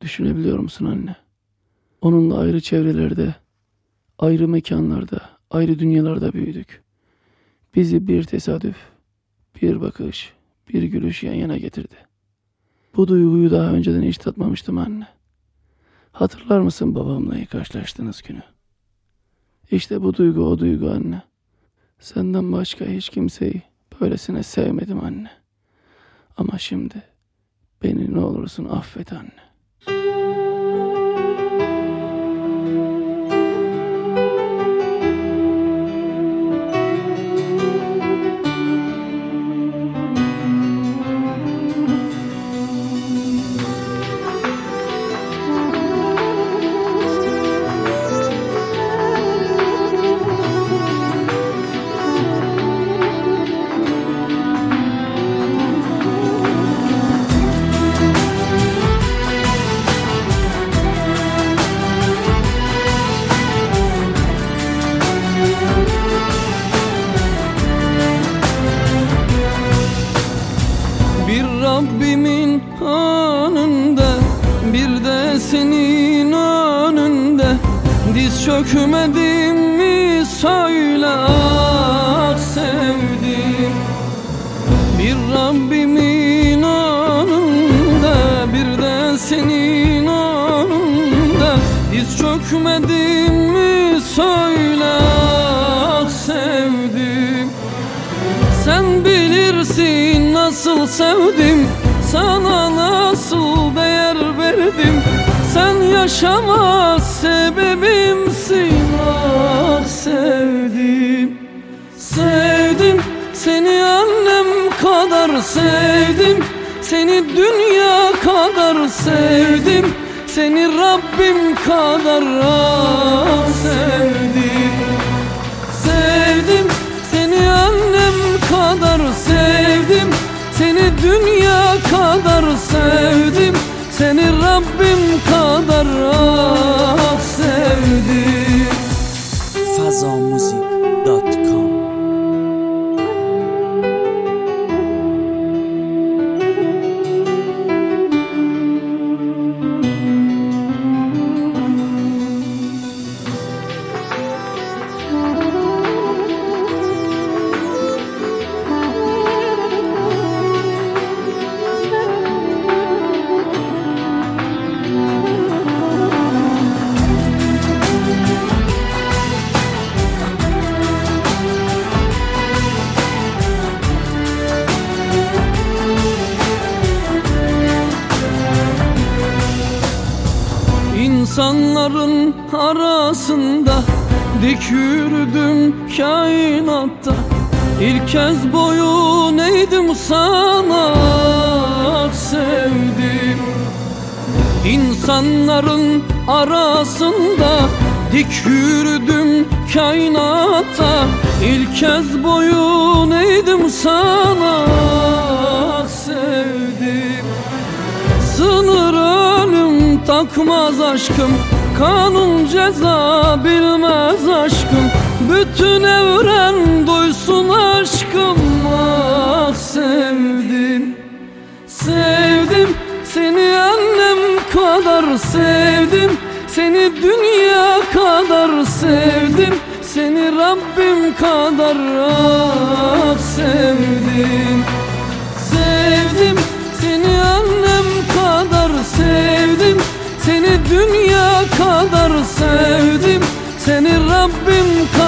Düşünebiliyor musun anne? Onunla ayrı çevrelerde, ayrı mekanlarda, ayrı dünyalarda büyüdük. Bizi bir tesadüf, bir bakış, bir gülüş yan yana getirdi. Bu duyguyu daha önceden hiç tatmamıştım anne. Hatırlar mısın babamla ilk karşılaştığınız günü? İşte bu duygu o duygu anne. Senden başka hiç kimseyi böylesine sevmedim anne. Ama şimdi beni ne olursun affet anne. Bir Rabbimin önünde, bir de senin önünde diz çökmedim mi söyle ah sevdim. Bir Rabbimin önünde, bir de senin önünde diz çökmedim mi söyle ah sevdim. Sen bilirsin nasıl sevdim, sana nasıl değer verdim. Sen yaşamaz sebebimsin ah sevdim. Sevdim seni annem kadar sevdim, seni dünya kadar sevdim, seni Rabbim kadar ah sevdim. Sevdim seni annem kadar sevdim, seni dünya kadar sevdim, seni Rabbim kadar ah sevdim. Fazamuzik.com İnsanların arasında dik yürüdüm kainatta, İlk kez boyun eğdim sana sevdim. İnsanların arasında dik yürüdüm kainatta, İlk kez boyun eğdim sana sevdim. Sınır ölüm takmaz aşkım, kanun ceza bilmez aşkım, bütün evren duysun aşkım ah sevdim. Sevdim seni annem kadar sevdim, seni dünya kadar sevdim, seni Rabbim kadar ah sevdim. Sevdim seni annem kadar sevdim, seni dünya kadar sevdim, seni Rabbim kadar